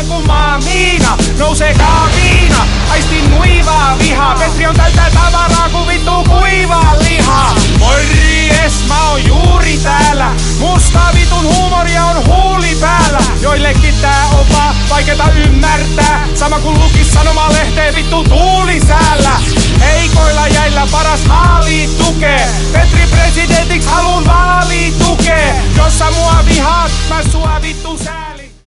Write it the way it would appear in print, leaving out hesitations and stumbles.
aivan kun Miina. Nouseekaa viina, aistin nuivaa vihaa. Petri on täytää tavaraa kun vittu kuivaa lihaa. Morjes, mä oon juuri täällä. Musta vitun huumoria on huuli päällä. Joillekin tää on vaan vaikeeta ymmärtää. Sama kun lukis sanomalehteen vittu tuulisäällä. Heikoilla jäillä paras